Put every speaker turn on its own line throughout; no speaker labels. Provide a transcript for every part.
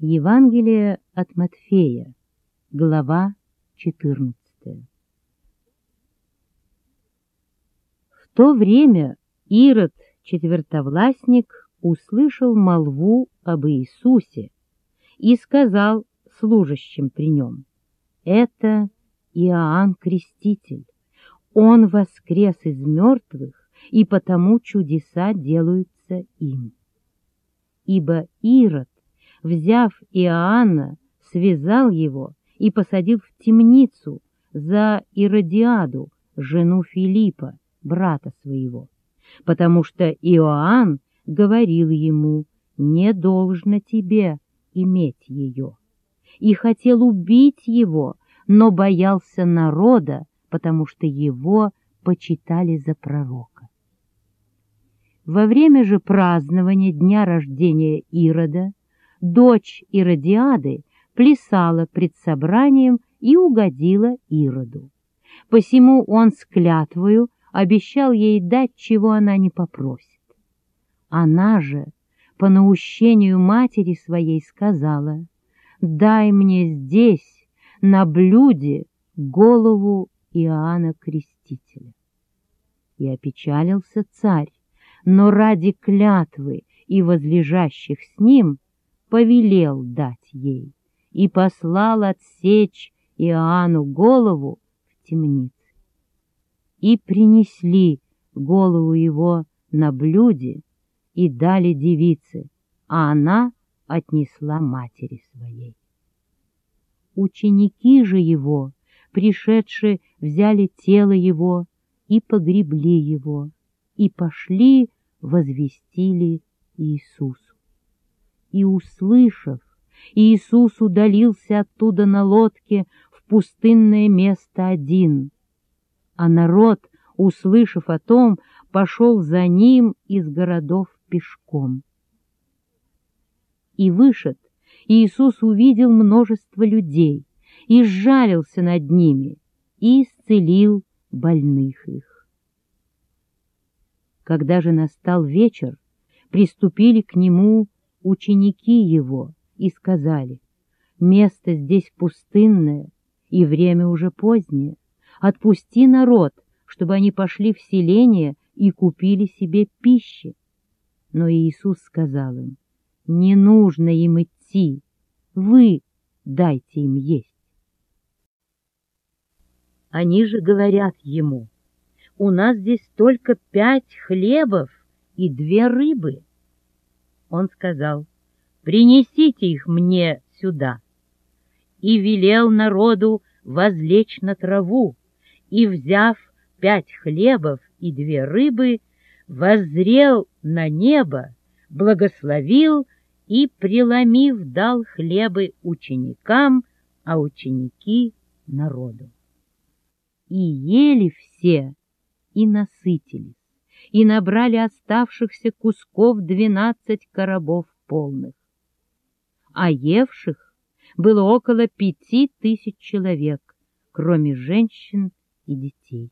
Евангелие от Матфея, глава 14. В то время Ирод, четвертовластник, услышал молву об Иисусе и сказал служащим при нем: «Это Иоанн Креститель, он воскрес из мертвых, и потому чудеса делаются им». Ибо Ирод, взяв Иоанна, связал его и посадил в темницу за Иродиаду, жену Филиппа, брата своего, потому что Иоанн говорил ему: «Не должно тебе иметь ее», и хотел убить его, но боялся народа, потому что его почитали за пророка. Во время же празднования дня рождения Ирода дочь Иродиады плясала пред собранием и угодила Ироду. Посему он с клятвою обещал ей дать, чего она не попросит. Она же, по наущению матери своей, сказала: «Дай мне здесь, на блюде, голову Иоанна Крестителя». И опечалился царь, но ради клятвы и возлежащих с ним повелел дать ей и послал отсечь Иоанну голову в темнице. И принесли голову его на блюде и дали девице, а она отнесла матери своей. Ученики же его, пришедшие, взяли тело его и погребли его, и пошли, возвестили Иисусу. И, услышав, Иисус удалился оттуда на лодке в пустынное место один, а народ, услышав о том, пошел за ним из городов пешком. И вышед, Иисус увидел множество людей и сжалился над ними и исцелил больных их. Когда же настал вечер, приступили к нему ученики его и сказали: «Место здесь пустынное, и время уже позднее. Отпусти народ, чтобы они пошли в селение и купили себе пищи». Но Иисус сказал им: «Не нужно им идти, вы дайте им есть». Они же говорят ему: «У нас здесь только 5 хлебов и 2 рыбы». Он сказал: «Принесите их мне сюда». И велел народу возлечь на траву, и, взяв 5 хлебов и 2 рыбы, воззрел на небо, благословил и, преломив, дал хлебы ученикам, а ученики — народу. И ели все, и насытились, и набрали оставшихся кусков 12 коробов полных. А евших было около 5000 человек, кроме женщин и детей.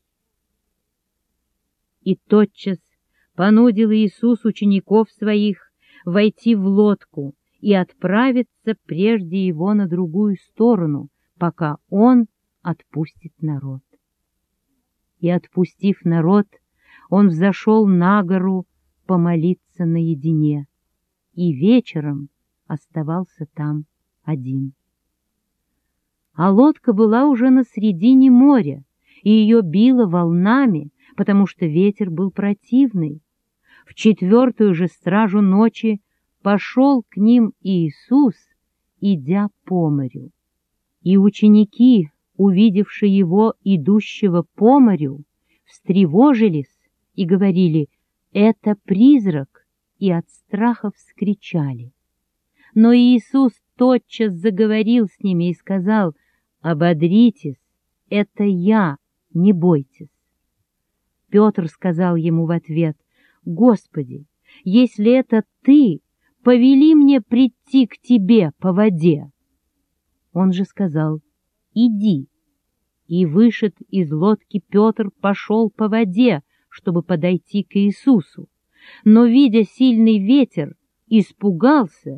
И тотчас понудил Иисус учеников своих войти в лодку и отправиться прежде его на другую сторону, пока он отпустит народ. И, отпустив народ, он взошел на гору помолиться наедине, и вечером оставался там один. А лодка была уже на средине моря, и ее било волнами, потому что ветер был противный. В 4-ю же стражу ночи пошел к ним Иисус, идя по морю. И ученики, увидевши его, идущего по морю, встревожились и говорили: «Это призрак», и от страха вскричали. Но Иисус тотчас заговорил с ними и сказал: «Ободритесь, это я, не бойтесь». Петр сказал ему в ответ: «Господи, если это ты, повели мне прийти к тебе по воде». Он же сказал: «Иди». И вышед из лодки Петр пошел по воде, чтобы подойти к Иисусу, но, видя сильный ветер, испугался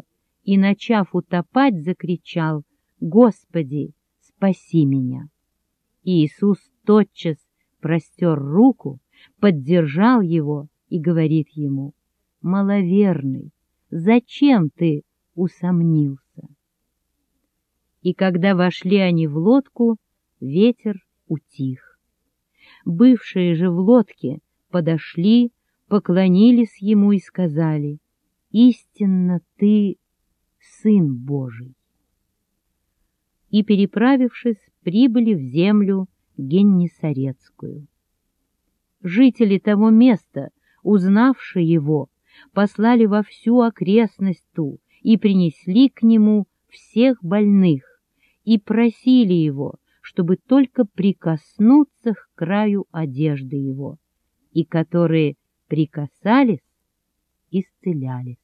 и, начав утопать, закричал: «Господи, спаси меня!» И Иисус тотчас простер руку, поддержал его и говорит ему: «Маловерный, зачем ты усомнился?» И когда вошли они в лодку, ветер утих. Бывшие же в лодке подошли, поклонились ему и сказали: «Истинно ты Сын Божий». И, переправившись, прибыли в землю Геннесарецкую. Жители того места, узнавши его, послали во всю окрестность ту и принесли к нему всех больных и просили его, чтобы только прикоснуться к краю одежды его, и которые прикасались, исцелялись.